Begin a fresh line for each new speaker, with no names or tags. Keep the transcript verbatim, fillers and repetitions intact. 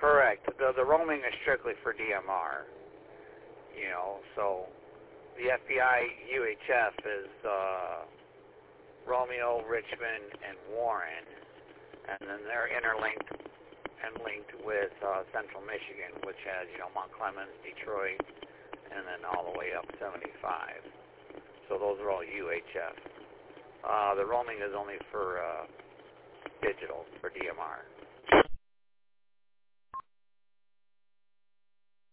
Correct. The the roaming is strictly for D M R. You know, so the F B I U H F is uh, Romeo, Richmond, and Warren, and then they're interlinked and linked with uh, Central Michigan, which has, you know, Mount Clemens, Detroit, and then all the way up seventy-five. So those are all U H F. Uh, the roaming is only for uh, digital, for D M R.